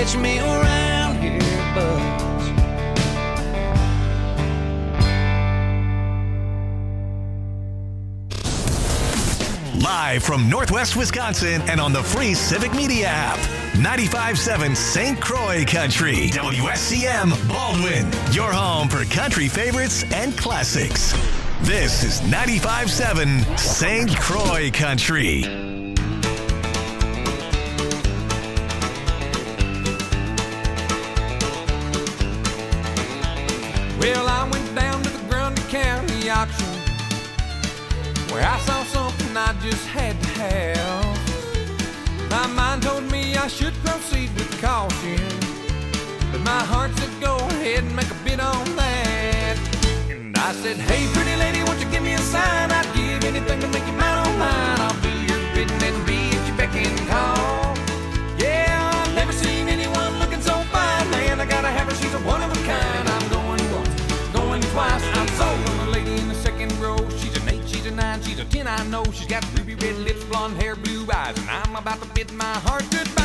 catch me around here, Buzz. Live from Northwest Wisconsin and on the free Civic Media app. 95.7 St. Croix Country. WSCM Baldwin. Your home for country favorites and classics. This is 95.7 St. Croix Country. Well, I went down to the Grundy County auction where I saw something I just had to have. My mind told me I should proceed with caution, but my heart said go ahead and make a bid on that. And I said, hey, pretty lady, won't you give me a sign? I'd give anything to make you mine on mine. I'll do your bidding and be at your beck and call. Yeah, I've never seen anyone looking so fine, man. I gotta have her, she's a one of a kind. I'm going once, going twice. I'm sold on the lady in the second row. She's an 8, she's a 9, she's a 10, I know. She's got ruby red lips, blonde hair, blue eyes, and I'm about to bid my heart goodbye.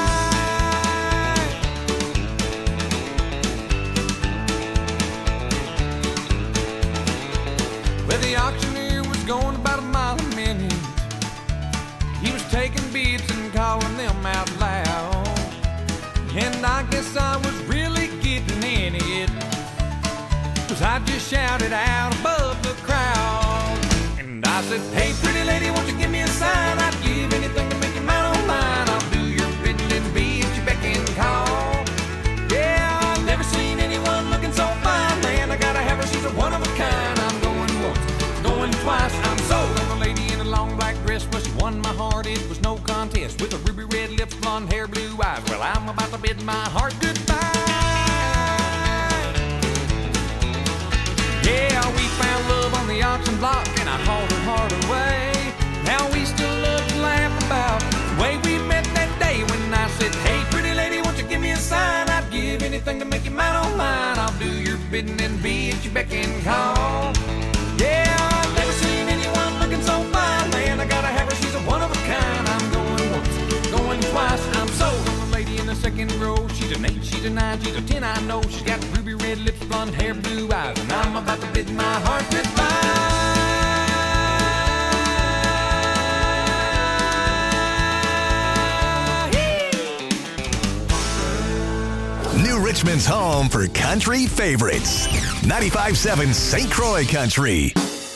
Well, the auctioneer was going about a mile a minute. He was taking bids and calling them out loud, and I guess I was really getting in it, 'cause I just shouted out above the crowd. And I said, hey, pretty lady, won't you give me a sign? I'd give anything to make you mine on mine. I'll do your bidding and be at your beck and call. Yeah, I've never seen anyone looking so fine, man. I gotta have her, she's a one of a kind. I'm going once, going twice. I'm sold on the lady in a long black dress. Well, she won my heart, it was no contest. With her ruby red lips, blonde hair, blue eyes. Well, I'm about to bid my heart goodbye. Yeah, we found love on the auction block, and I hauled her heart away. Now we still love to laugh about the way we met that day when I said, hey, pretty lady, won't you give me a sign? I'd give anything to make you mine on mine. I'll do your bidding and be at your beck and call. Yeah, I've never seen anyone looking so fine, man. I gotta have her, she's a one of a kind. I'm going once, going twice. I'm sold on the lady in the second row. She's an 8, she's a 9, she's a 10, I know. She's got ruby red lips, blonde hair, blue eyes, and I'm about to bid my heart goodbye. New Richmond's home for country favorites. 95.7 St. Croix Country.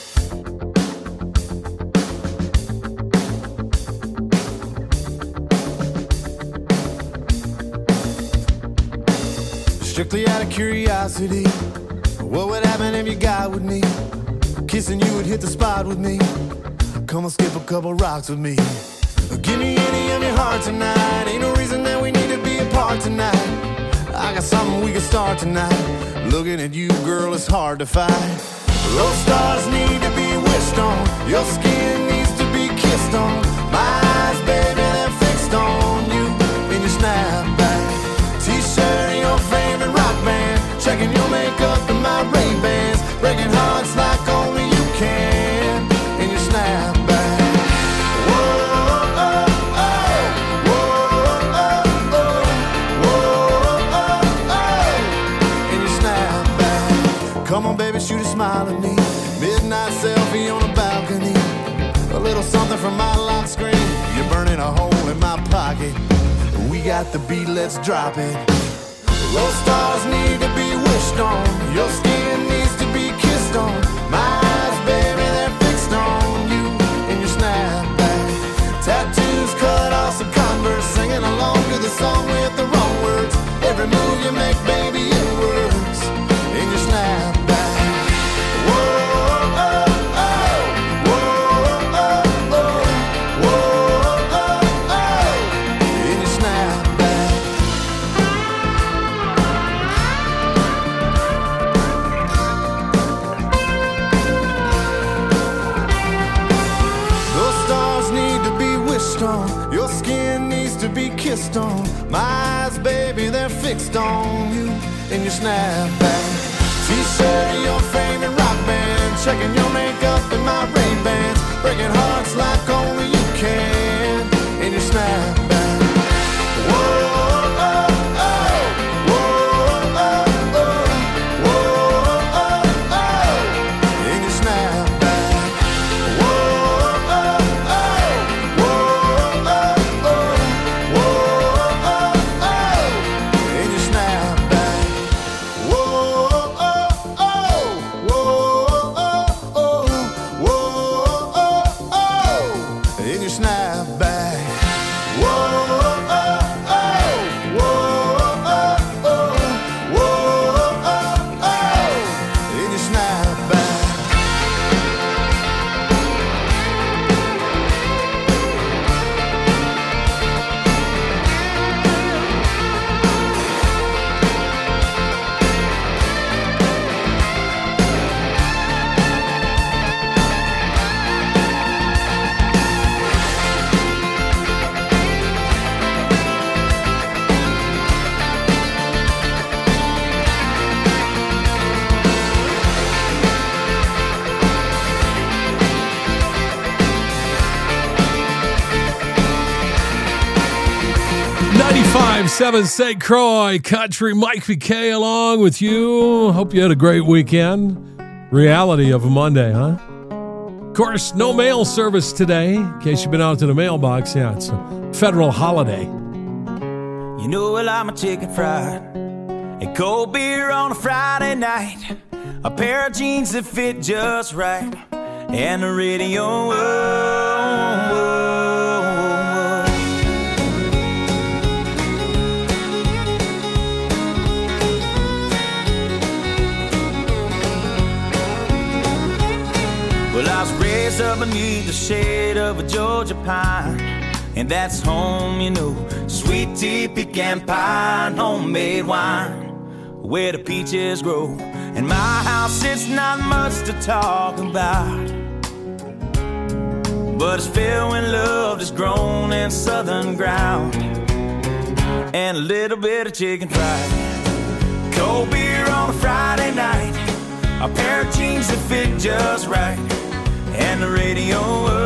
Strictly out of curiosity, what would happen if you got with me? Kissing you would hit the spot with me. Come and skip a couple rocks with me. Give me any of your heart tonight. Ain't no reason that we need to be apart tonight. I got something we can start tonight. Looking at you, girl, it's hard to fight. Those stars need to be wished on. Your skin needs to be kissed on. My eyes, baby, they're fixed on you in your snapback. T-shirt and your favorite rock band. Checking your makeup and my Ray-Bans. Breaking hearts like only you can in your snapback. Come on, baby, shoot a smile at me. Midnight selfie on a balcony. A little something from my lock screen. You're burning a hole in my pocket. We got the beat, let's drop it. Those stars need to be wished on. Your skin needs to be kissed on. My eyes, baby, they're fixed on you in your snapback. Tattoos cut off some Converse. Singing along to the song with the wrong words. Every move you make, baby, it works in your snapback. Your skin needs to be kissed on. My eyes, baby, they're fixed on you in your snapback. T-shirt and your favorite rock band. Checking your makeup and my Ray-Bans. Breaking hearts like only you can in your snapback. Whoa, oh, oh. 95.7 St. Croix Country. Mike PK along with you. Hope you had a great weekend. Reality of a Monday, huh? Of course, no mail service today. In case you've been out to the mailbox, yeah, it's a federal holiday. You know I like my chicken fried and cold beer on a Friday night, a pair of jeans that fit just right, and the radio. Well, I was raised up beneath the shade of a Georgia pine, and that's home, you know. Sweet tea, pecan pie, and homemade wine, where the peaches grow. In my house, it's not much to talk about, but it's filled when love is grown in southern ground, and a little bit of chicken fried, cold beer on a Friday night, a pair of jeans that fit just right, and the radio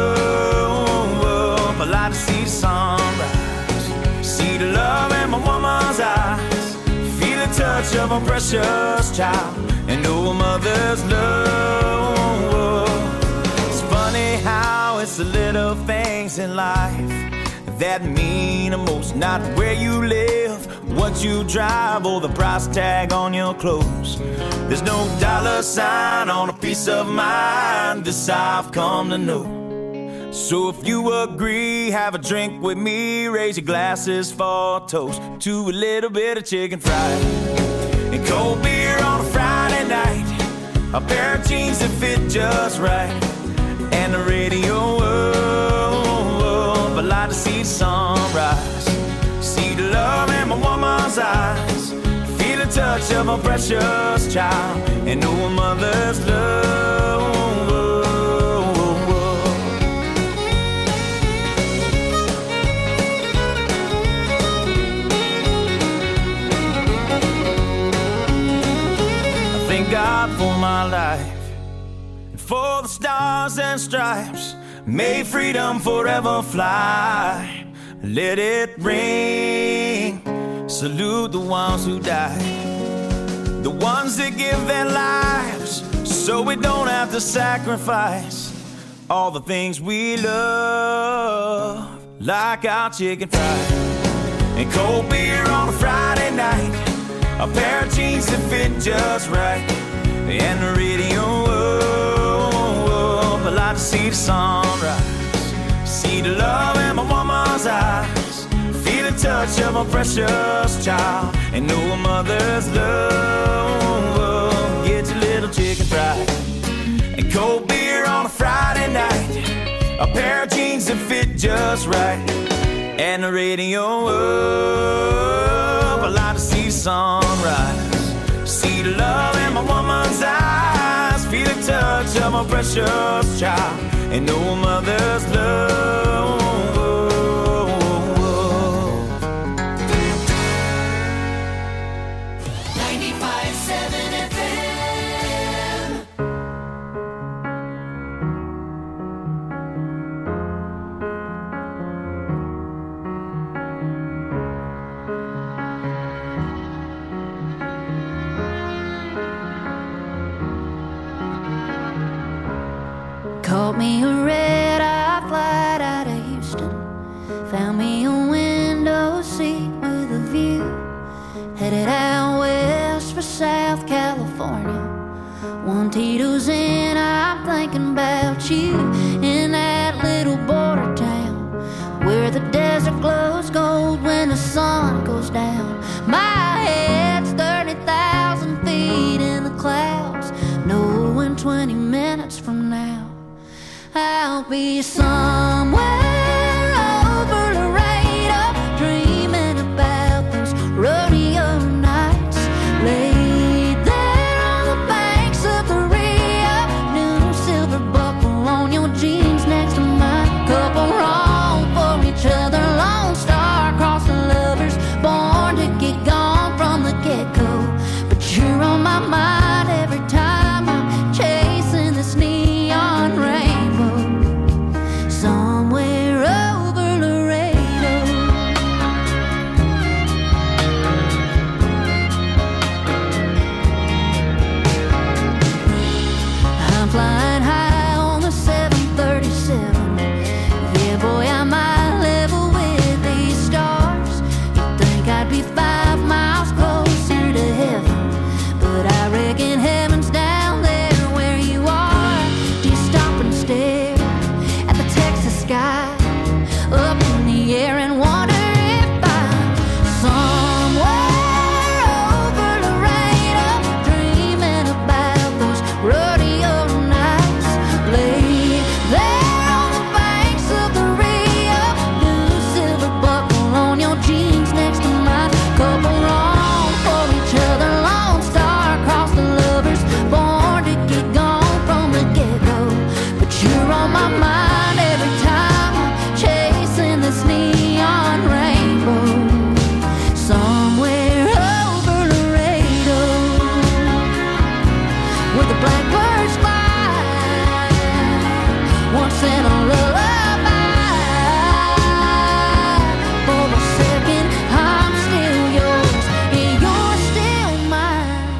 up. I like to see the sunrise, see the love in my woman's eyes, feel the touch of a precious child, and know a mother's love. It's funny how it's the little things in life that mean the most. Not where you live, what you drive, or the price tag on your clothes. There's no dollar sign on a piece of mind, this I've come to know. So if you agree, have a drink with me, raise your glasses for a toast to a little bit of chicken fried and cold beer on a Friday night, a pair of jeans that fit just right, and the radio up. I like to see the sunrise, see the love in my woman's eyes, feel the touch of a precious child, and know a mother's love. God for my life, and for the stars and stripes, may freedom forever fly. Let it ring, salute the ones who died, the ones that give their lives so we don't have to sacrifice all the things we love, like our chicken fried and cold beer on a Friday night, a pair of jeans that fit just right, and the radio up. I like to see the sunrise, see the love in my woman's eyes, feel the touch of a precious child, and know a mother's love. Get your little chicken fried and cold beer on a Friday night, a pair of jeans that fit just right, and the radio up. I like to see the sunrise, see the love in my woman's eyes, feel the touch of a precious child, and know a mother's love. 95.7 FM. Caught me a red-eye flight out of Houston, found me a window seat with a view, headed out west for South California. One Tito's in, I'm thinking about you, in that little border town where the desert glows gold when the sun goes down. My head's 30,000 feet in the clouds, knowing 20 minutes from now I'll be somewhere over Laredo, dreaming about those rodeo nights, laid there on the banks of the Rio, new silver buckle on your jeans next to mine, couple wrong for each other, Lone Star crossing lovers, born to get gone from the get-go, but you're on my mind every time I'm chasing this neon rainbow. Somewhere over Laredo. first line. Once in a lullaby. For a second, I'm still yours, and you're still mine.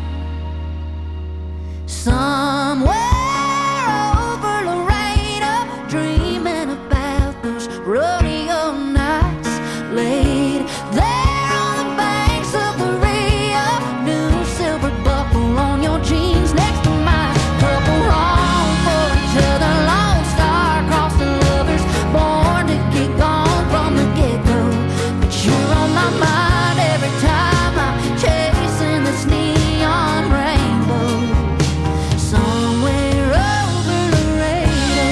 Somewhere over Laredo, dreaming about those rodeo nights, laid there on the banks of the Rio. New silver buckle on your jeans next to mine. Couple wrong for each other, lone star across the lovers, born to get gone from the get-go. But you're on my mind every time I'm chasing this neon rainbow. Somewhere over Laredo.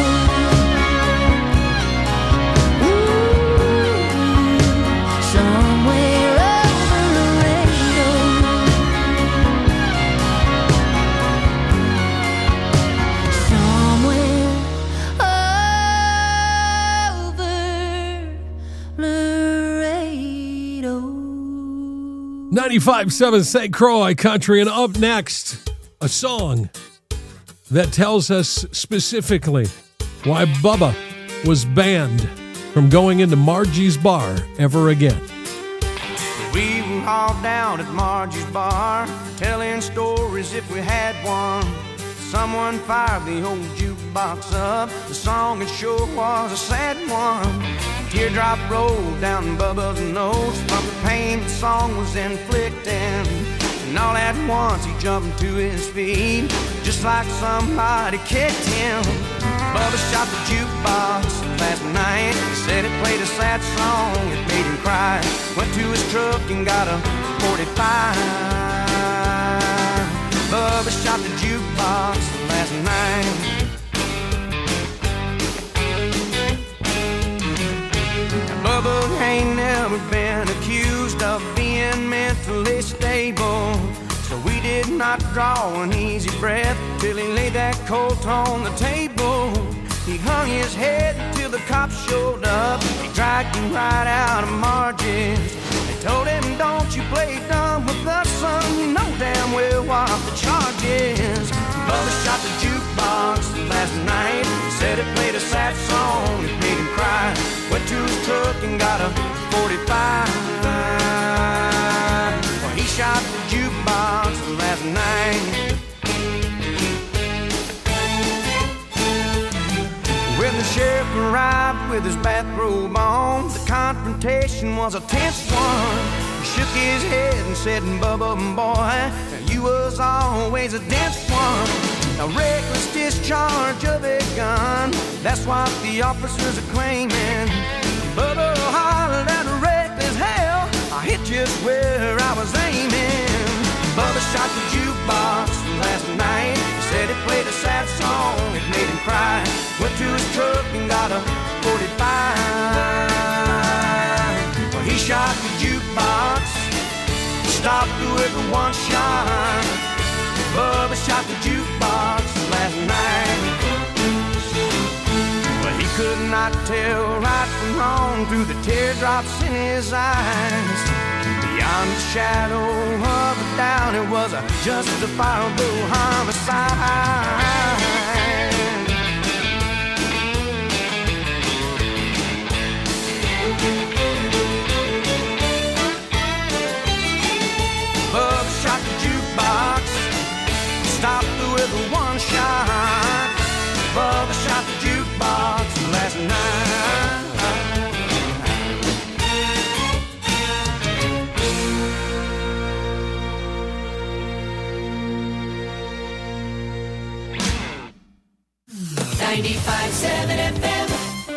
Ooh, somewhere over Laredo. Somewhere over Laredo. 95.7 St. Croix Country. And up next, a song that tells us specifically why Bubba was banned from going into Margie's bar ever again. We were all down at Margie's bar, telling stories if we had one. Someone fired the old jukebox up. The song it sure was a sad one. A teardrop rolled down Bubba's nose from the pain the song was inflicting. And all at once he jumped to his feet, just like somebody kicked him. Bubba shot the jukebox last night. Said it played a sad song, it made him cry. Went to his truck and got a 45. Bubba shot the jukebox last night. Bubba ain't never been accused of being mentally stable, so we did not draw an easy breath till he laid that colt on the table. He hung his head till the cops showed up. He dragged him right out of Margie's. They told him, don't you play dumb with us, son. You know damn well what the charge is. Bubba shot the jukebox last night. Said it played a sad song, it made him cry. Went to his truck and got a 45. Well, he shot the jukebox last night. When the sheriff arrived with his bathrobe on, the confrontation was a tense one. He shook his head and said, Bubba, boy, you was always a dense one. A reckless discharge of a gun, that's what the officers are claiming. Bubba hollered at reckless hell, I hit just where I was aiming. Bubba shot the jukebox last night. Said it played a sad song, it made him cry. Went to his truck and got a 45. Well, he shot the jukebox, stopped with a one shot. Bubba shot the jukebox last night. But he could not tell right from wrong through the teardrops in his eyes. Beyond the shadow of a doubt, it was a justifiable homicide. Bubba shot the jukebox, stopped with a one shot. Bubba shot the jukebox last night. 95.7 FM.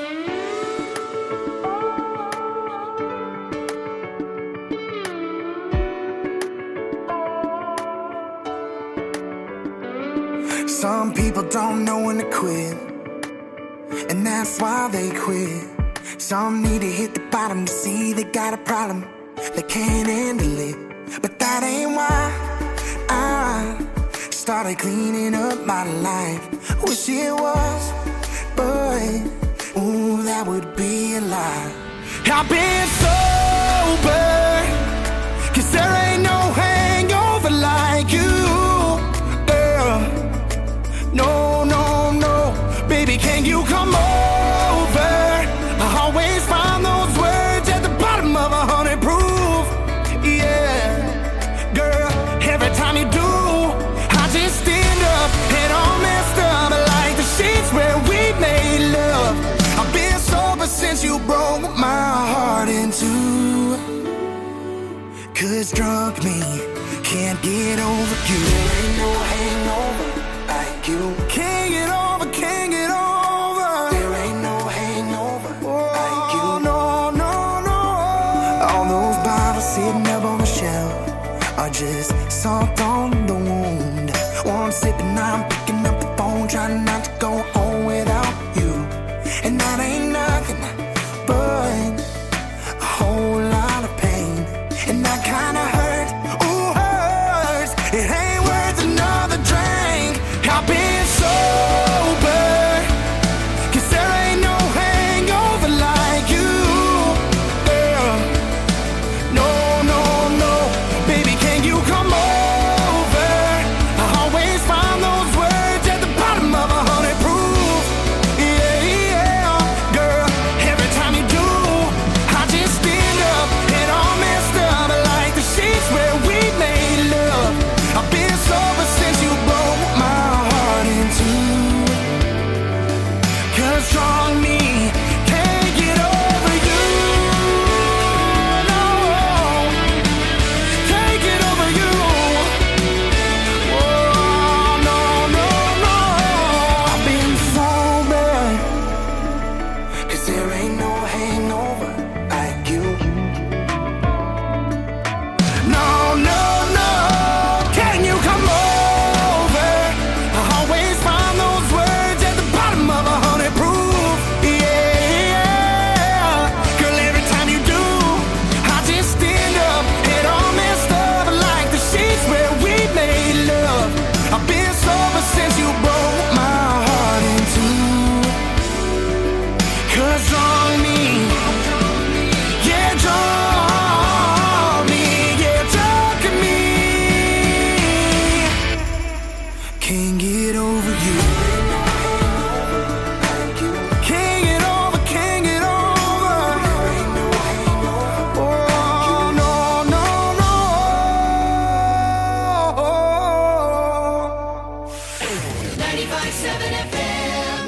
Some people don't know when to quit, and that's why they quit. Some need to hit the bottom to see they got a problem, they can't handle it. But that ain't why I started cleaning up my life. Wish it was, but ooh, that would be a lie. I've been sober, 'cause there ain't no hangover like you, girl. just drunk me. Can't get over you. There ain't no hangover like you. Can't get over, can't get over. There ain't no hangover like you. No, no, no. All those bottles sitting up on the shelf are just salt on the wound. One sip and I'm picking up the phone, trying not to go home without you. And that ain't nothing but a whole lot of pain. And that kinda hurt, ooh, hurts. It ain't worth another drink. I've been sober, 'cause there ain't no hangover like you, girl. No, no, no. Baby, can you come over? I always find those words at the bottom of 100 proof. Yeah, yeah, girl. Every time you do, I just stand up and all messed up like the sheets where we made love. I've been sober since you broke my heart in two. 'Cause strong me can't get over you. No, can't get over you. Oh, no, no, no. I've been sober, 'cause there ain't no hangover like you. No, no, no. Can you come over? I always find those words at the bottom of 100 proof. Yeah, girl, every time you do, I just stand up and all messed up like the sheets where we made love. I've been sober since you broke my heart in two. 'Cause wrong me, yeah, drunk me, yeah, drunk me. Can't get over you. Can't get over, can't get over. Oh, no, no, no. 95.7 FM.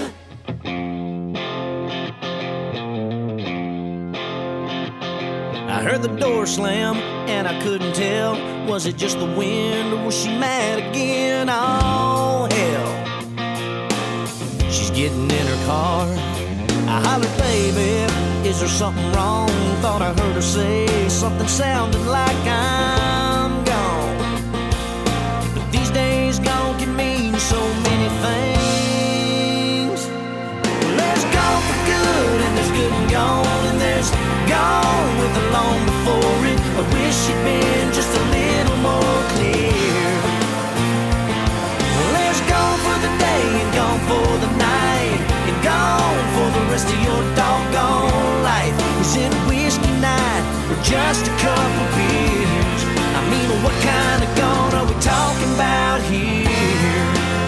I heard the door slam and I couldn't tell. Was it just the wind or was she mad again? Oh, hell. She's getting in her car. I hollered, baby, is there something wrong? Thought I heard her say something sounding like I'm gone. But these days gone can mean so many things. Well, there's gone for good and there's good and gone, and there's gone with the long before it. I wish you'd been just a little more clear. Well, there's gone for the day and gone for the night, and gone for the rest of your doggone life. Was it whiskey night or just a couple beers? I mean, what kind of gone are we talking about here?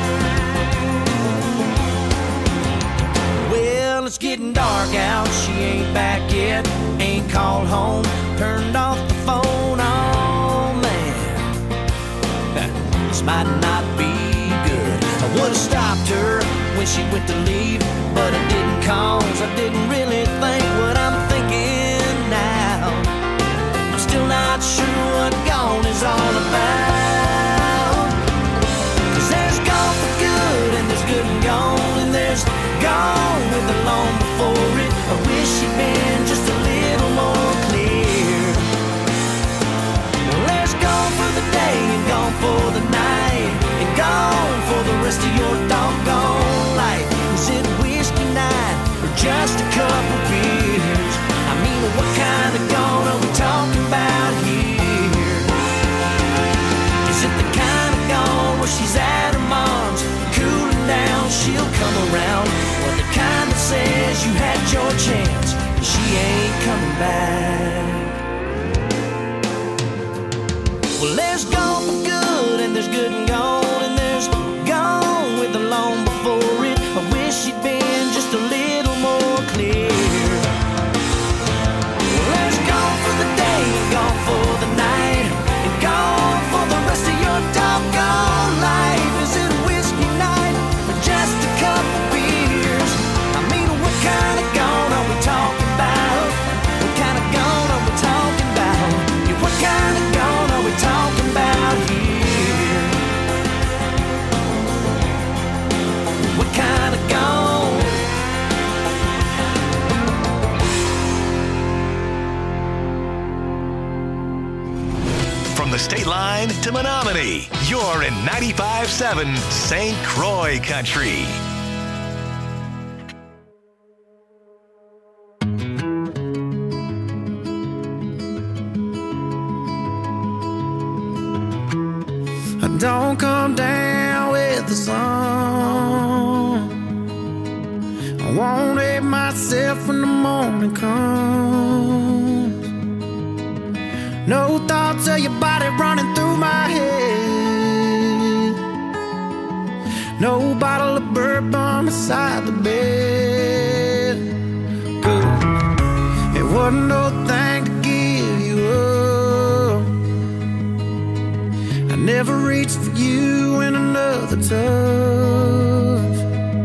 Well, it's getting dark out, she ain't back yet. Ain't called home, turned off the phone, oh man. This might not be good. I would've stopped her when she went to leave, but I didn't, 'cause I didn't really think what I'm thinking now. I'm still not sure what gone is all about. 'Cause there's gone for good and there's good and gone, and there's gone with the long before it. I wish you'd been just a little more clear. Well, there's gone for the day and gone for the night, and gone for the rest of your doggone life. Was it whiskey night or just a couple beers? I mean, what kind of gone are we talking about here? Is it the kind of gone where she's at her mom's, cooling down, she'll come around? Or the kind that says you had your chance, and she ain't coming back? Well, there's gone for good and there's good and gone, and there's gone with the long before it. I wish you'd been just a little more clear. Well, there's gone for the day and gone for the night, and gone for the rest of your doggone life. Is it whiskey night or just a couple beers? I mean, what kind of gone are we talking about? What kind of gone State Line to Menominee. You're in 95.7 St. Croix Country. Don't come down with the sun. I won't hate myself when the morning comes. No thoughts of your body running through my head. No bottle of bourbon beside the bed. Good. It wasn't no thing to give you up. I never reached for you in another touch.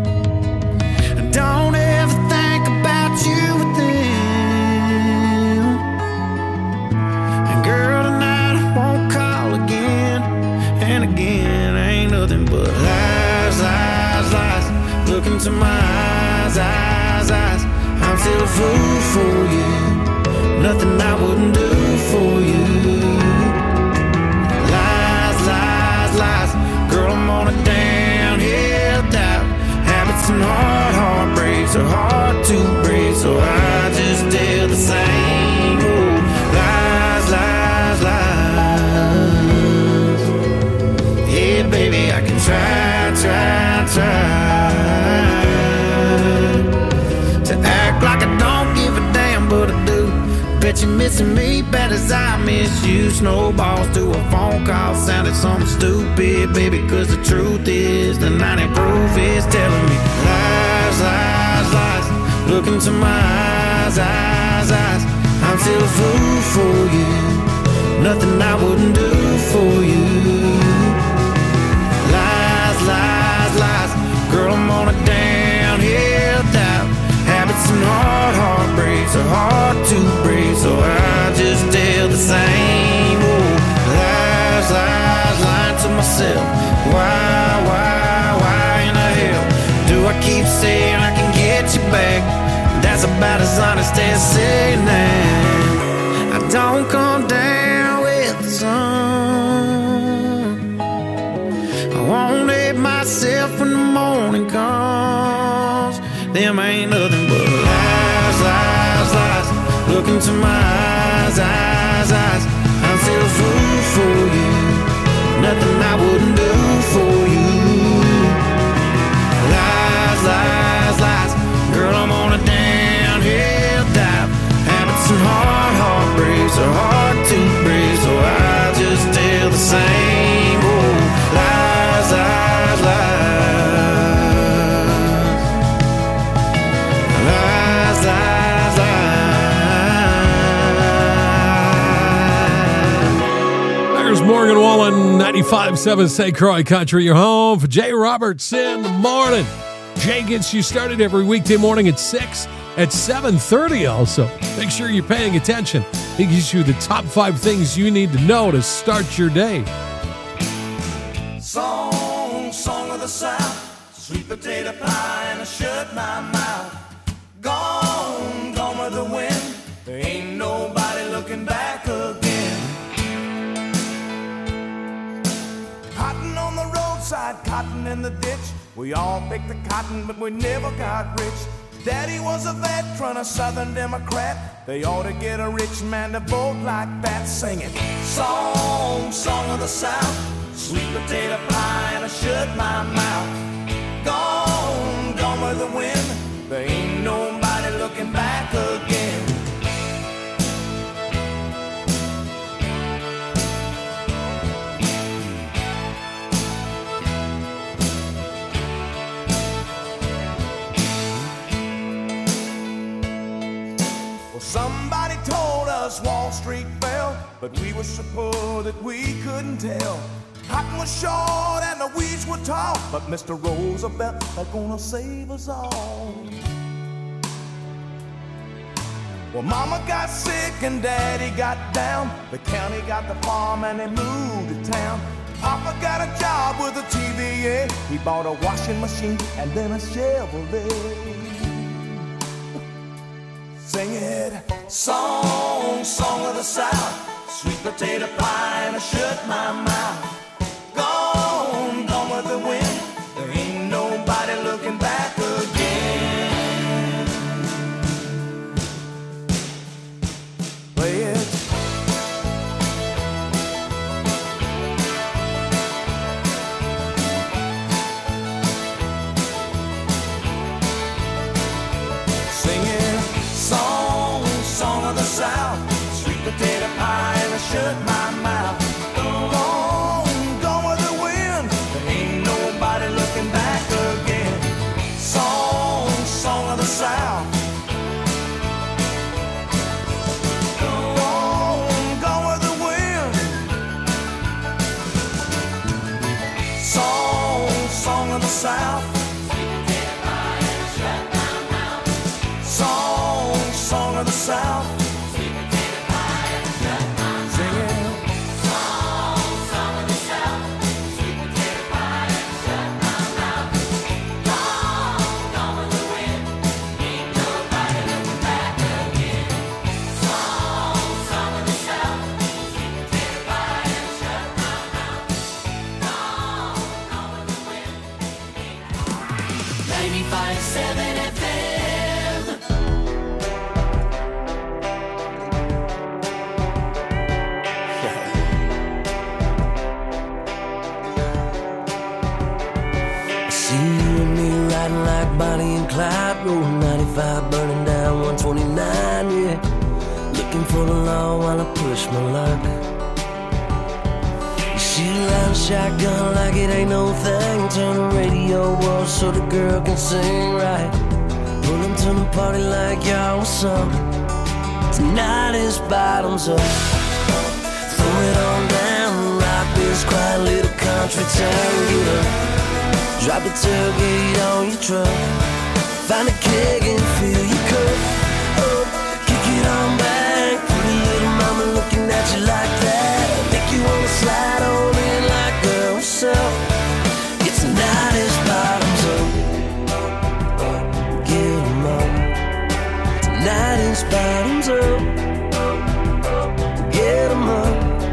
Don't ever think about you with them. And girl, tonight I won't call again. And again, ain't nothing but lies, lies, lies. Look into my eyes, eyes, eyes. I'm still a fool for you. Nothing I wouldn't do for you. Lies. Girl, I'm on a downhill dive. Habits and heartbreaks are hard to break, so I just do the same. Oh, lies, lies, lies. Yeah, baby, I can try to act like I don't give a damn, but I do. Bet you're missing me bad as I miss you. Snowballs to a phone call sounded something stupid, baby, cause the truth is the 90 proof is telling me lies, lies, lies. Look into my eyes, eyes, eyes. I'm still a fool for you. Nothing I wouldn't do for you. Lies, lies, lies. Girl, I'm on a downhill dive. Habits and heartbreaks are hard to break, so I just tell the same. Oh, lies, lies, lying to myself. Why in the hell do I keep saying I can get you back? That's about as honest as saying that. I don't come down with the sun. I won't hate myself when the morning comes. Them ain't nothing but lies, lies, lies. Look into my eyes, eyes, eyes. I'm still a fool for you. Nothing I wouldn't do for you. Lies, lies, lies. Girl, I'm on a downhill dive. Habits and heartbreaks are hard to break, so I just tell the same. Oh, lies, lies, lies. Lies, lies, lies. There's Morgan Wallen, 95.7 St. Croix Country. Your home for Jay Roberts in the morning. Jay gets you started every weekday morning at 6, at 7:30 also. Make sure you're paying attention. He gives you the top 5 things you need to know to start your day. Song of the South, sweet potato pie and I shut my mouth. Gone with the wind, there ain't nobody looking back again. Cotton on the roadside, cotton in the ditch. We all picked the cotton, but we never got rich. Daddy was a veteran, a Southern Democrat. They ought to get a rich man to vote like that. Singing song of the South, sweet potato pie and I shut my mouth. Gone with the wind, there ain't nobody looking back again. Well, somebody told us Wall Street fell, but we were so poor that we couldn't tell. Cotton was short and the weeds were tall, but Mr. Roosevelt is gonna save us all. Well, Mama got sick and Daddy got down. The county got the farm and they moved to town. Papa got a job with a TVA. He bought a washing machine and then a Chevrolet. Sing it, song of the South, sweet potato pie, and I shut my mouth. Gone, gone with the wind. There ain't nobody looking back again. Play it. Singing song, song of the South, sweet potato pie, and I shut my mouth. Gone with the wind. There ain't nobody looking back again. Song, song of the South. Gone with the wind. Song, song of the South. Song, song of the South. Bonnie and Clyde, rolling 95, burning down 129, yeah. Looking for the law while I push my luck. You shoot a loud shotgun like it ain't no thing. Turn the radio off so the girl can sing right. Pull them to the party like y'all, what's up? Tonight is bottoms up. Throw it on down, rock this quiet little country town. Get up. Drop the tailgate on your truck. Find a keg and fill your cup. Oh, kick it on back. Pretty little mama looking at you like that. Make you wanna slide on in like, girl, what's up? It's tonight is bottoms up. Get 'em up. Tonight is bottoms up. Get 'em up.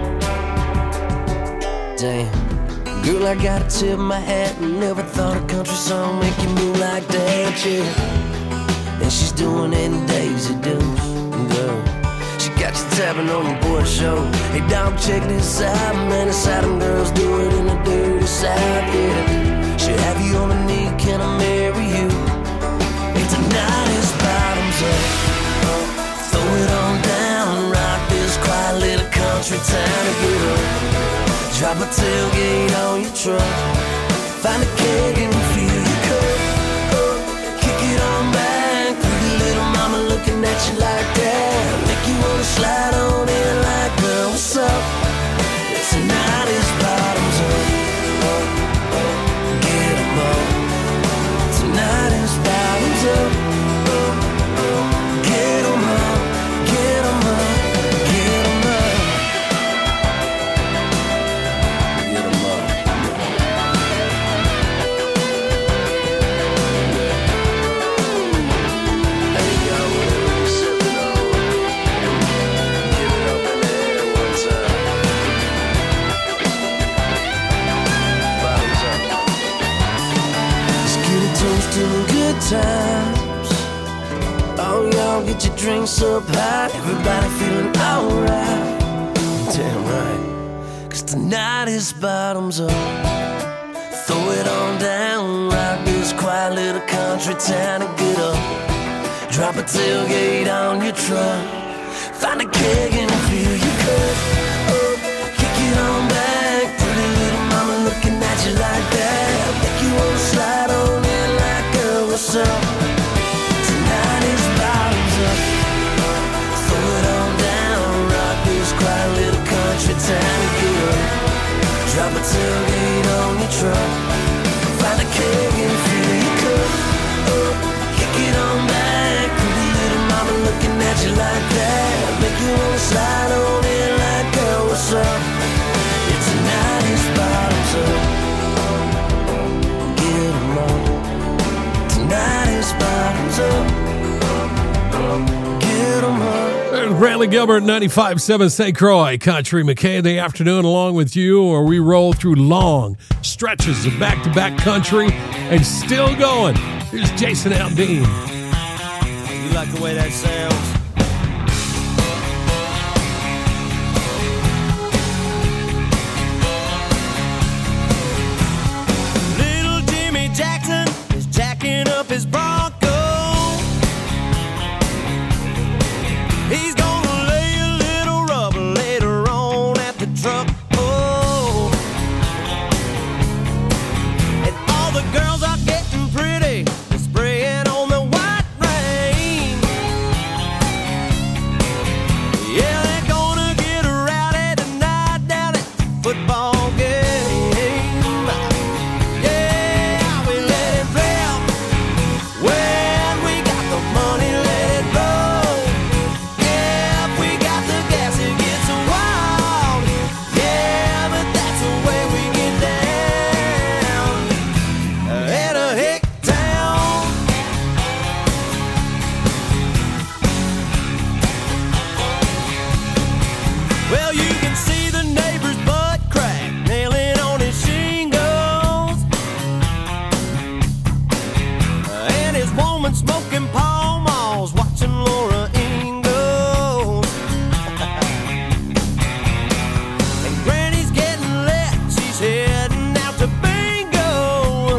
Damn. Girl, I gotta tip my hat. Never thought a country song make you move like that, yeah. And she's doing it in Daisy Dukes, girl. She got you tapping on your boy show. Hey, dog, check this out, man. It's how them girls do it in the dirty South, yeah. She'll have you on a knee, can I marry you? And tonight is bottoms up. Throw it on down, rock this quiet little country town to get up. Drop a tailgate on your truck. Find a keg and fill your cup. Kick it on back. Pretty little mama looking at you like that. Make you wanna slide on in like, girl, what's up? Tonight is bottoms up. Get 'em up. Tonight is bottoms up. Get 'em up. Get 'em up. Get 'em up. To the good times. Oh, y'all get your drinks up high. Everybody feeling alright. Damn right. 'Cause tonight is bottoms up. Throw it on down. Rock this quiet little country town and get up. Drop a tailgate on your truck. Find a keg and fill your cup. Kick it on back. Pretty little mama looking at you like that. Make you wanna slide on in like, girl, what's up? Tonight is bottoms up. Throw it on down. Rock this quiet little country town and get up. Drop a tailgate on your truck. Find a keg and fill your cup. Kick it on back. Pretty little mama looking at you like that. Make you wanna slide on in like, girl, what's up? It's tonight is bottoms up. Get 'em up. Tonight is bottoms up. Get 'em up. And Brantley Gilbert, 95.7 St. Croix Country. McKay in the afternoon along with you, where we roll through long stretches of back-to-back country and still going. Here's Jason Aldean. You like the way that sounds? Little Jimmy Jackson is jacking up his Bronco. He's gonna lay a little rubber later on at the truck. Oh, and all the girls are getting pretty, they're spraying on the white rain. Yeah, they're gonna get rowdy tonight down at the football game. Yeah, we let it rip when we got the money, let it roll. Smoking Pall Malls, watching Laura Ingalls. And Granny's getting lit, she's heading out to bingo.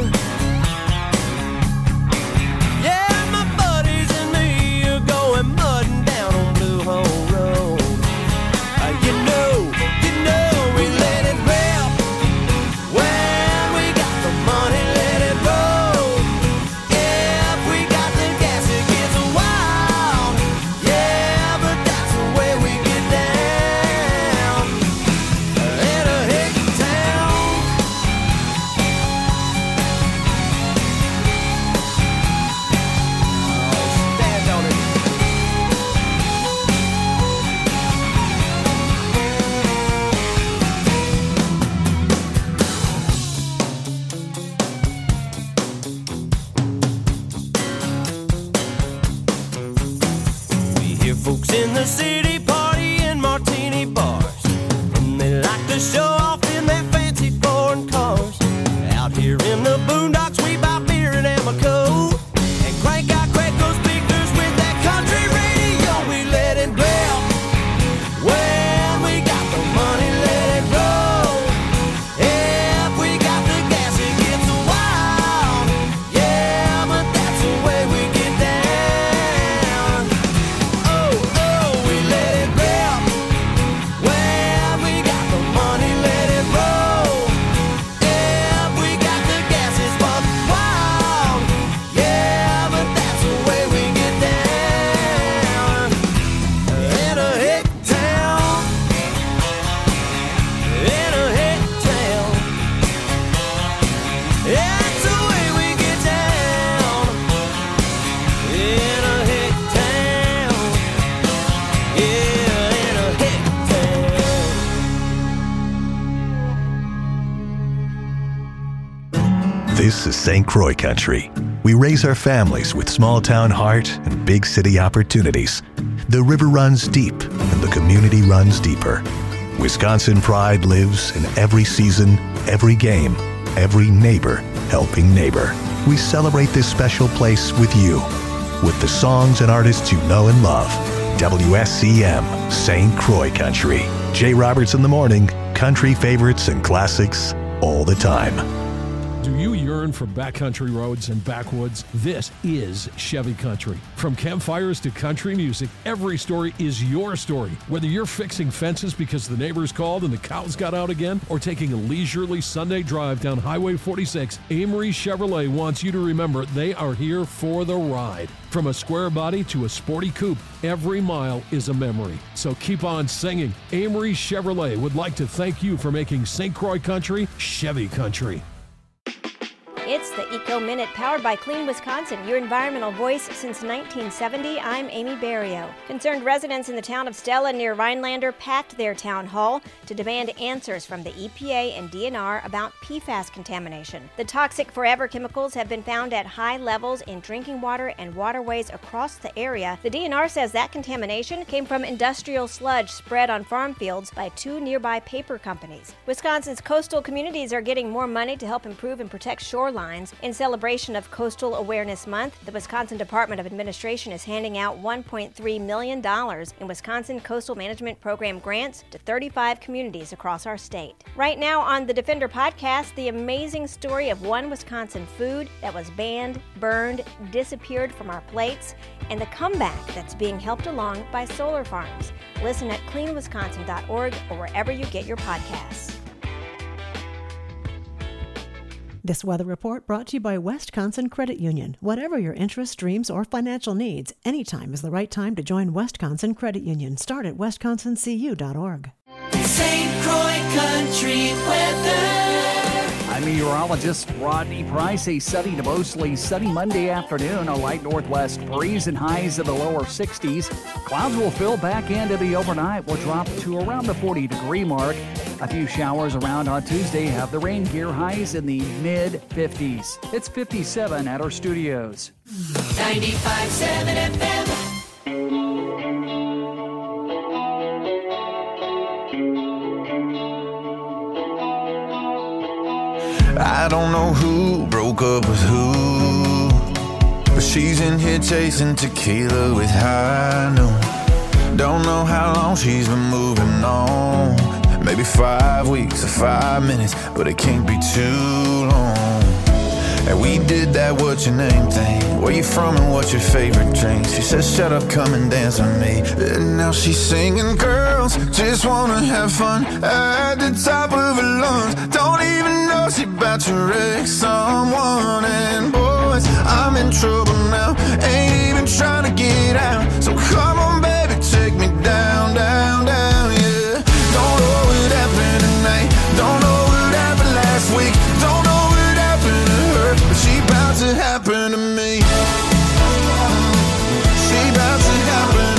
Yeah, my buddies and me are going mudding down on Blue Hole Road. You know, we let it rip when we got the money, let it roll. Folks in the city party in martini bars, and they like to show off in their fancy foreign cars. Out here in the boondocks we buy beer and Amoco and crank out Quaco speakers with that country radio. We let it rip when we got the money, let it roll. If we got the gas it gets wild. Yeah, but that's the way we get down. This is St. Croix Country. We raise our families with small-town heart and big city opportunities. The river runs deep, and the community runs deeper. Wisconsin pride lives in every season, every game, every neighbor helping neighbor. We celebrate this special place with you, with the songs and artists you know and love. WSCM, St. Croix Country. Jay Roberts in the morning, country favorites and classics all the time. Do you yearn for backcountry roads and backwoods? This is Chevy Country. From campfires to country music, every story is your story. Whether you're fixing fences because the neighbors called and the cows got out again, or taking a leisurely Sunday drive down Highway 46, Amory Chevrolet wants you to remember they are here for the ride. From a square body to a sporty coupe, every mile is a memory. So keep on singing. Amory Chevrolet would like to thank you for making St. Croix Country Chevy Country. It's the Eco Minute powered by Clean Wisconsin, your environmental voice since 1970. I'm Amy Barrio. Concerned residents in the town of Stella near Rhinelander packed their town hall to demand answers from the EPA and DNR about PFAS contamination. The toxic forever chemicals have been found at high levels in drinking water and waterways across the area. The DNR says that contamination came from industrial sludge spread on farm fields by 2 nearby paper companies. Wisconsin's coastal communities are getting more money to help improve and protect shorelines. In celebration of Coastal Awareness Month, the Wisconsin Department of Administration is handing out $1.3 million in Wisconsin Coastal Management Program grants to 35 communities across our state. Right now on the Defender podcast, the amazing story of one Wisconsin food that was banned, burned, disappeared from our plates, and the comeback that's being helped along by solar farms. Listen at cleanwisconsin.org or wherever you get your podcasts. This weather report brought to you by Wisconsin Credit Union. Whatever your interests, dreams, or financial needs, anytime is the right time to join Wisconsin Credit Union. Start at wisconsincu.org. St. Croix Country Weather. I'm meteorologist Rodney Price. A sunny to mostly sunny Monday afternoon. A light northwest breeze and highs in the lower 60s. Clouds will fill back into the overnight. Will drop to around the 40-degree mark. A few showers around on Tuesday. Have the rain gear, highs in the mid-50s. It's 57 at our studios. 95.7 FM. I don't know who broke up with who, but she's in here chasing tequila with high noon. Don't know how long she's been moving on. Maybe 5 weeks or 5 minutes, but it can't be too long. And we did that what's your name thing. Where you from and what's your favorite drink? She says shut up, come and dance with me. And now she's singing, girls just wanna have fun at the top of her lungs. Don't even know she about to wreck someone. And boys, I'm in trouble now, ain't even trying to get out. So come on baby, take me down, down, down, yeah. Don't know what happened tonight, don't know what happened last week, don't know what happened to her, but she about to happen to me. She about to happen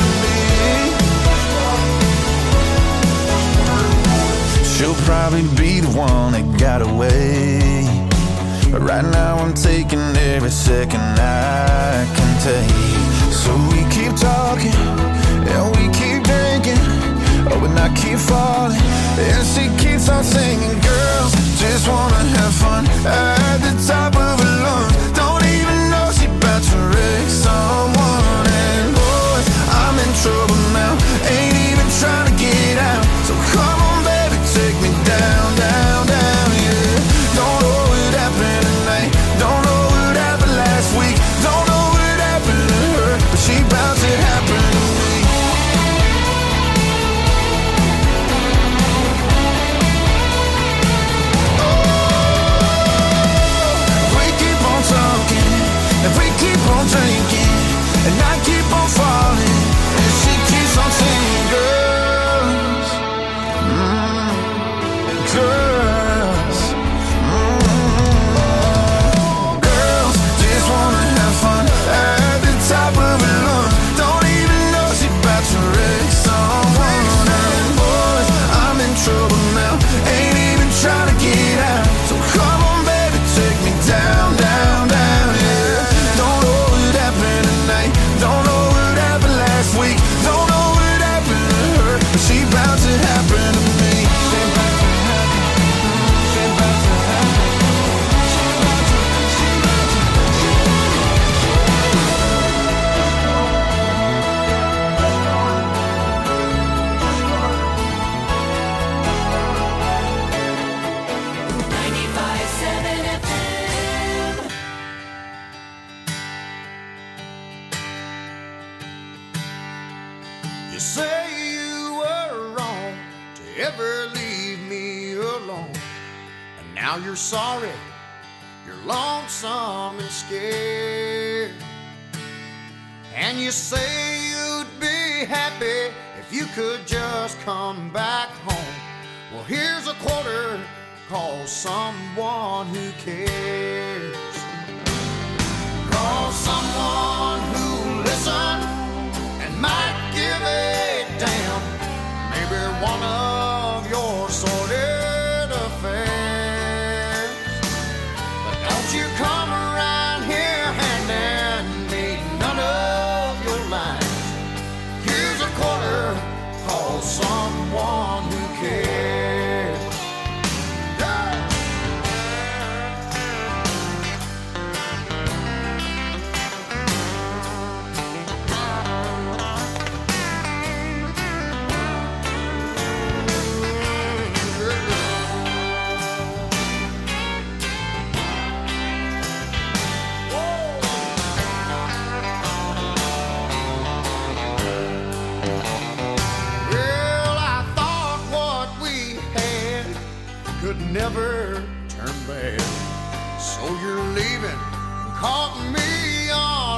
to me. She'll probably be the one that got away, but right now I'm taking every second I can take. So we keep talking, and we keep drinking, oh, and I keep falling, and she keeps on singing, girls just wanna have fun at the top of her lungs. Don't even know she about to wreck someone. And boys, I'm in trouble now, ain't even trying to get out. So come on baby, take me down, down, down, yeah. Don't know what happened tonight, don't know what happened last week, don't know what happened to her, but she about to happen to me. If we keep on drinking, and I keep on falling, and she keeps on singing, girls, girls, girls just wanna have fun at the top of her lungs. Don't even know she about to wreck someone. And boys, I'm in trouble now, ain't even trying to get out. So come on baby, take me down, down, down, yeah. Don't know what happened last week, don't know what happened to her, but she about to happen to me. She about to happen, she about to happen, she about to, she about You say you were wrong to ever leave me alone, and now you're sorry, you're lonesome and scared. And you say you'd be happy if you could just come back home. Well, here's a quarter, call someone who cares. Call someone who listens and might give a damn. Maybe one of your sordid affairs. But don't you come around here handing me none of your lines. Here's a quarter, call someone who cares. Never turn bad, so you're leaving, caught me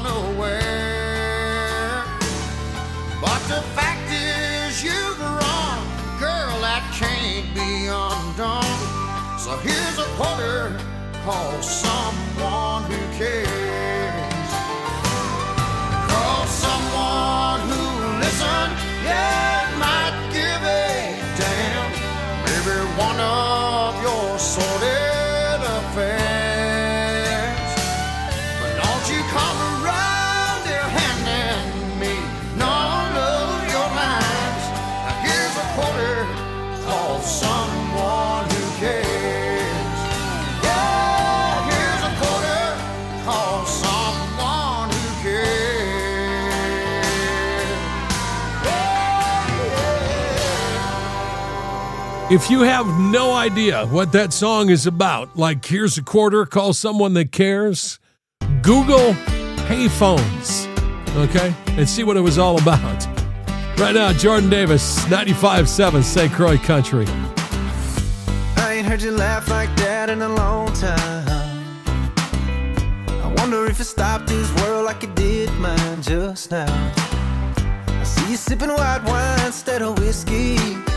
unaware. But the fact is you've wrong, girl, that can't be undone. So here's a quarter, call someone who cares. Call someone who listens, yeah, might give a damn. Maybe one of your sordid affairs. But don't you come around here handing me none of your lines. Now here's a quarter, call someone who cares. Yeah, here's a quarter, call someone who cares. If you have no idea what that song is about, like here's a quarter, call someone that cares, Google payphones, okay, and see what it was all about. Right now, Jordan Davis, 95.7 St. Croix Country. I ain't heard you laugh like that in a long time. I wonder if you stopped this world like you did mine just now. I see you sipping white wine instead of whiskey.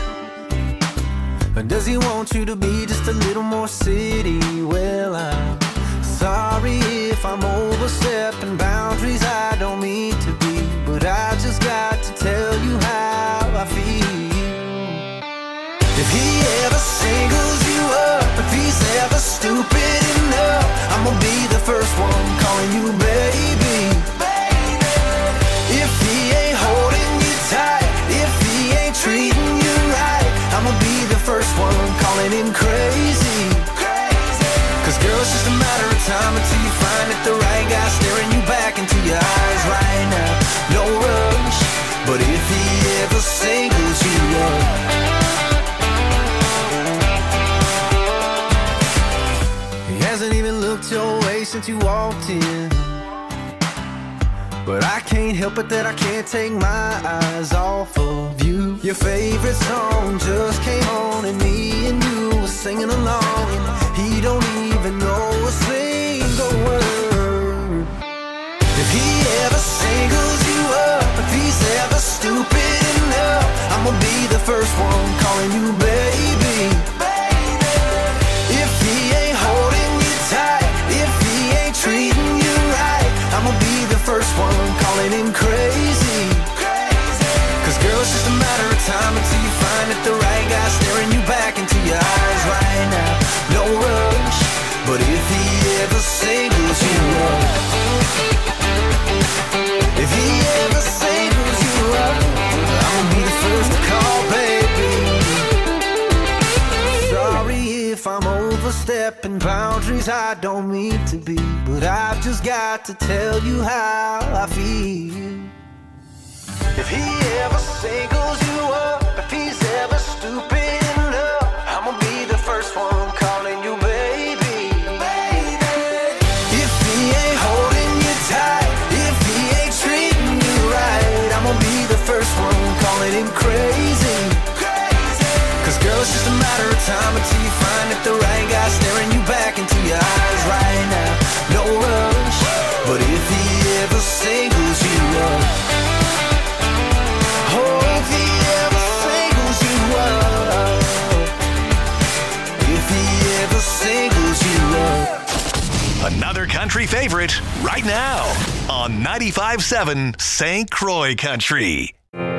Or does he want you to be just a little more city? Well, I'm sorry if I'm overstepping boundaries I don't mean to be, but I just got to tell you how I feel. If he ever singles you up, if he's ever stupid enough, I'm gonna be the first one calling you baby. If he ain't holding you tight, if he ain't treating you right, I'm gonna be the first one calling him crazy. Cause girl, it's just a matter of time until you find that the right guy staring you back into your eyes right now. No rush, but if he ever singles you up, he hasn't even looked your way since you walked in. But I can't help it that I can't take my eyes off of you. Your favorite song just came on and me and you were singing along, and he don't even know a single word. If he ever singles you up, if he's ever stupid enough, I'm gonna be the first one calling you baby. If he ain't holding you tight, if he ain't treating you right, I'm gonna be the first one calling him crazy. Cause girl, it's just a matter of time until you find that the right guy staring you back into your eyes right now. No rush, but if he ever singles you up, if he ever singles you up, I'm gonna be the first to call baby. Sorry if I'm overstepping boundaries I don't mean to be, but I've just got to tell you how I feel. If he ever singles you up, if he's ever stupid enough, I'm gonna be the first one calling you baby. If he ain't holding you tight, if he ain't treating you right, I'm gonna be the first one calling him crazy. Cause girl, it's just a matter of time until you find that the right guy staring you back into your eyes right now. No rush, but if he ever singles you up, oh, if he ever singles you up, if he country favorite right now on 95.7 St. Croix Country.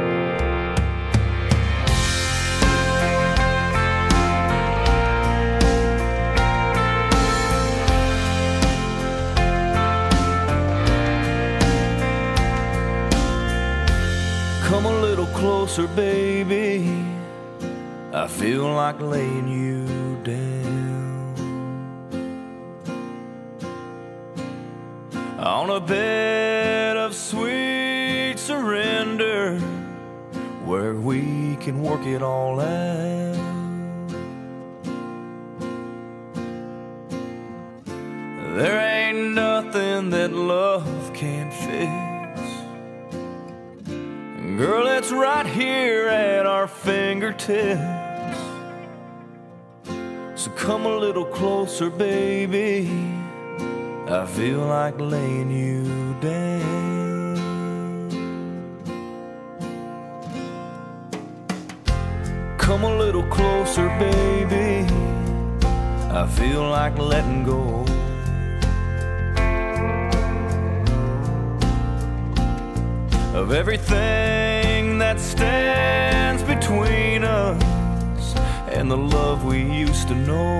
Come a little closer, baby. I feel like laying you down on a bed of sweet surrender where we can work it all out. There ain't nothing that love can't fix. Girl, it's right here at our fingertips. So come a little closer, baby. I feel like laying you down. Come a little closer, baby. I feel like letting go. Of everything that stands between us and the love we used to know.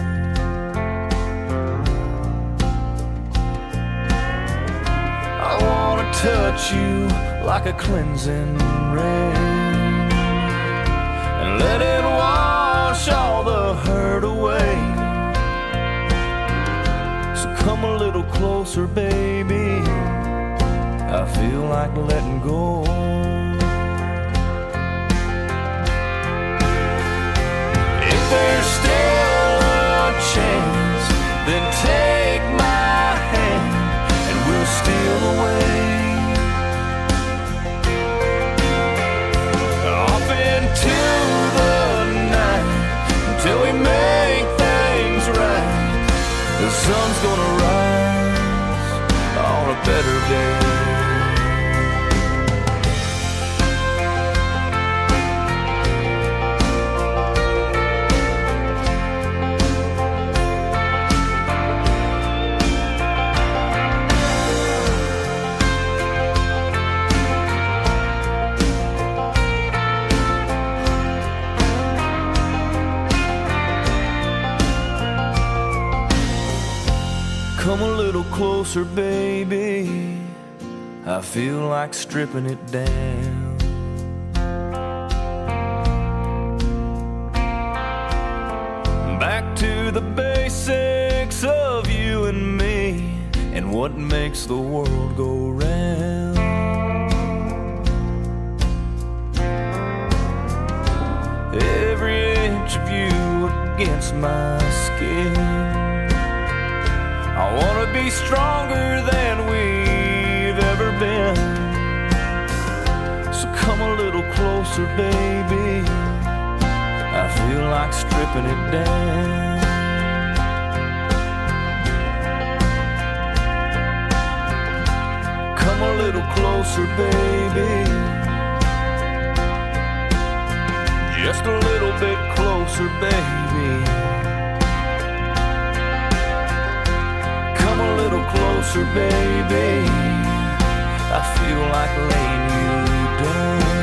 I wanna touch you like a cleansing rain and let it wash all the hurt away. So come a little closer, baby. I feel like letting go. If there's still a chance, then take my hand and we'll steal away off into the night until we make things right. The sun's gonna rise on a better day. Come a little closer, baby. I feel like stripping it down. Back to the basics of you and me and what makes the world go round. Every inch of you against my skin. I wanna be stronger than we've ever been. So come a little closer, baby. I feel like stripping it down. Come a little closer, baby. Just a little bit closer, baby. Come a little closer, baby. I feel like laying you down.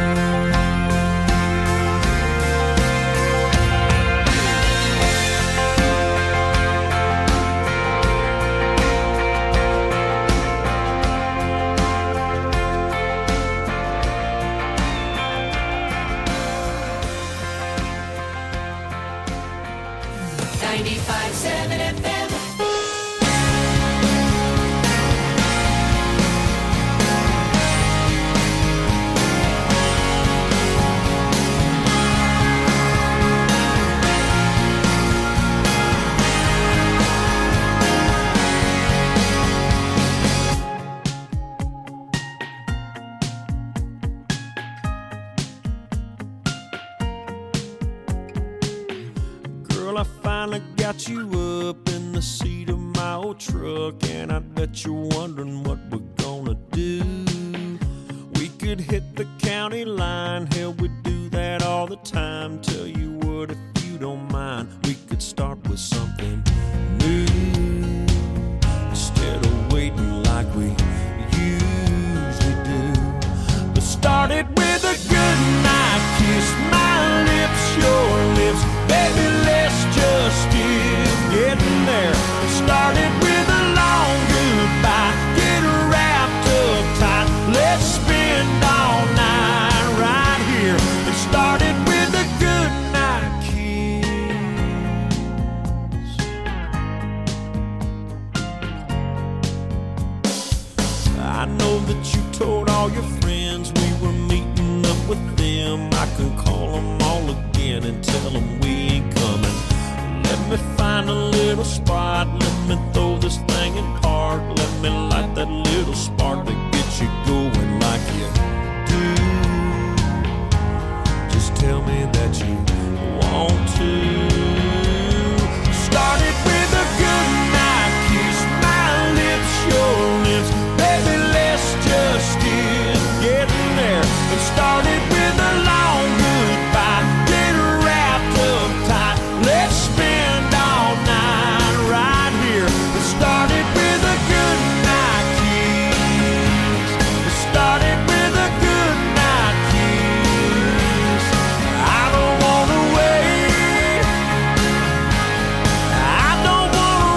Got you up in the seat of my old truck, and I bet you're wondering what we're gonna do. We could hit the county line, hell, we do that all the time. Tell you what, if you don't mind, we could start with something new instead of good night kiss. My lips, your lips, baby, let's just get getting there. It started with a long goodbye, get wrapped up tight. Let's spend all night right here. It started with a good night kiss. I know that you told all your friends we were meeting up with them. I can call them all again and tell them we ain't coming. Let me find a little spot, let me throw this thing in park. Let me light that little spark to get you going like you do. Just tell me that you want to. Started with a good night kiss. My lips, your lips, baby, let's just get getting there. It started with a long goodbye, get wrapped up tight. Let's spend all night right here. It started with a good night kiss. It started with a good night kiss. I don't wanna wait. I don't wanna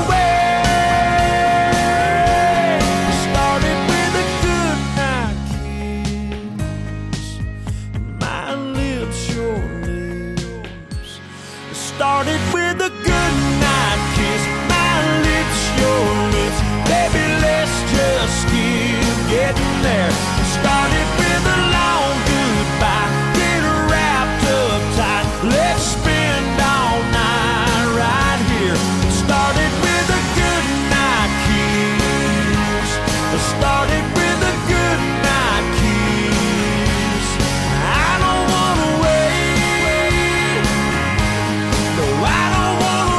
wait. It started with a good night kiss. My lips, your lips. It started with a good night kiss. My lips, your lips. Baby, let's just keep getting there. It started with a long goodbye, get wrapped up tight. Let's spend all night right here. It started with a good night kiss. It started with a good night kiss. I don't wanna wait. No, I don't wanna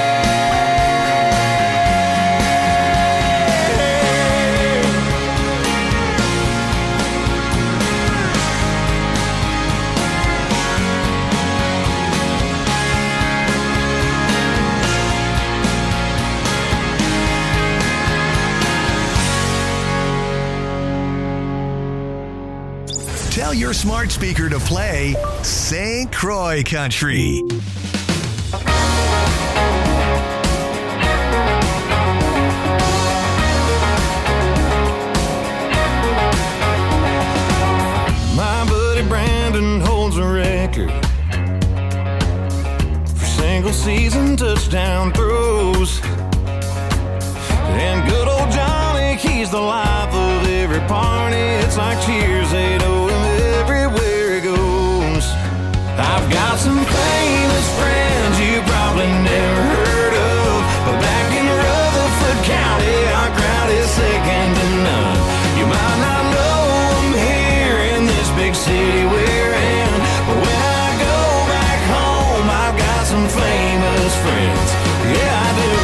Tell your smart speaker to play St. Croix Country. My buddy Brandon holds a record for single season touchdown throws. And good old Johnny, he's the life of every party. It's like cheers, they know him everywhere he goes. I've got some famous friends you probably never heard of, but back in Rutherford County, our crowd is second to none. You might not know them here in this big city we're in, but when I go back home, I've got some famous friends. Yeah, I do.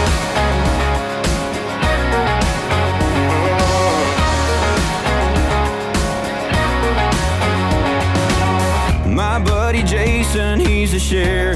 My buddy Jason, he's a sheriff.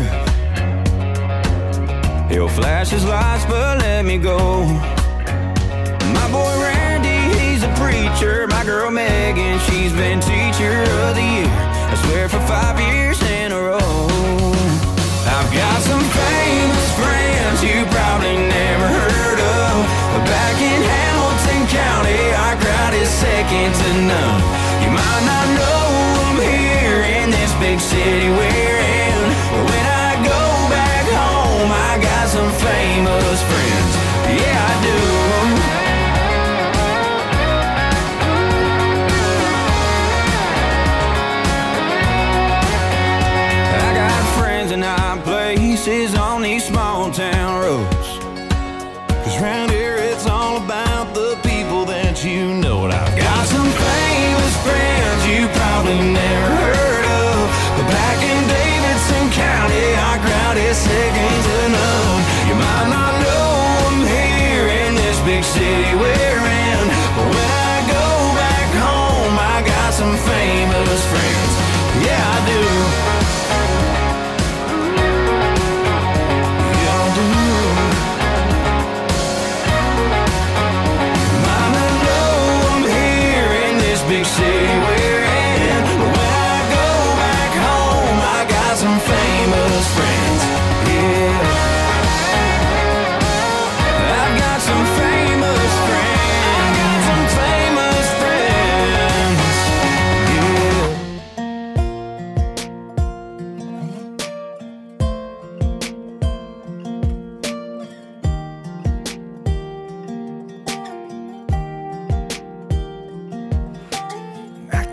He'll flash his lights, but let me go. My boy Randy, he's a preacher. My girl Megan, she's been teacher of the year, I swear for 5 years in a row. I've got some famous friends you probably never heard of, but back in Hamilton County, our crowd is second to none. You might not know them here in this big city we're in, but when I go back home, I got some famous friends. Yeah, I do. I got friends in high places on these small town roads, 'cause round here it's all about the people that you know. And I've got some famous friends you probably never heard of, but back in Davidson County, our crowd is second to none. You might not know them here in this big city we're in, but when I go back home, I got some famous friends. Yeah, I do. Yeah, I do. Might not know them here in this big city we're in, but when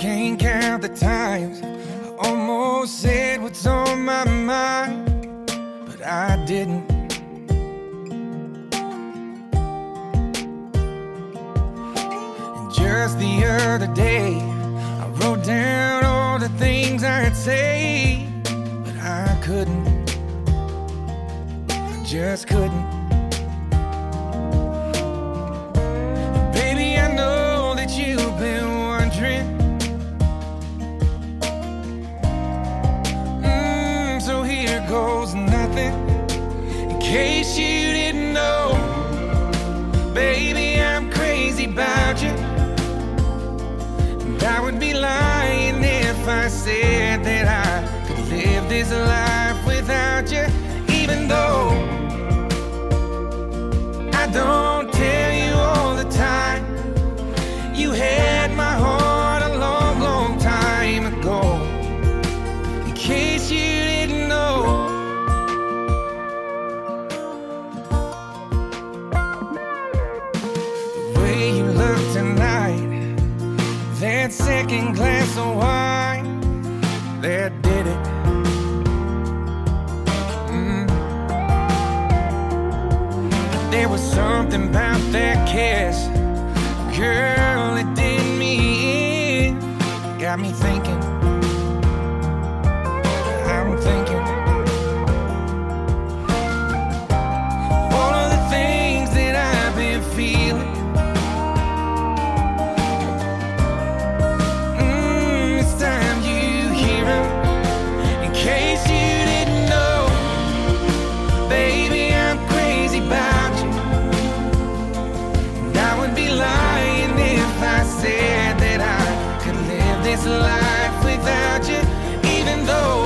can't count the times I almost said what's on my mind, but I didn't. And just the other day, I wrote down all the things I'd say, but I couldn't. I just couldn't. And baby, I know that you've been wondering. So here goes nothing. In case you didn't know, baby, I'm crazy about you. And I would be lying if I said that I could live this life without you. Even though I don't tell you all the time, you had my heart a long, long time ago. In case you didn't know. The way you look tonight, that second glass of wine, that did it. There was something about that kiss, girl, it did me in. Got me thinking, I'm thinking all of the things that I've been feeling. It's time you hear them. In case you didn't know, baby, I'm crazy about you. And I would be lying if I said that I could live this life without you. Even though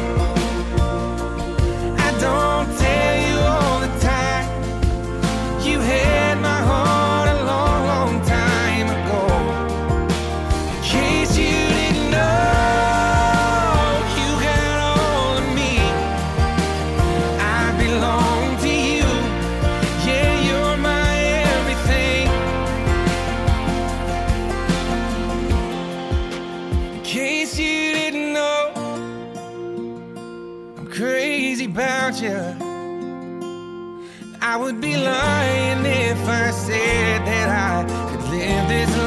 I don't tell you all the time, you had my heart a long, long time ago. In case you didn't know, you got all of me. I belong to you. Yeah, you're my everything. In case you didn't know, I'm crazy about you. I would be lying if I said that I could live this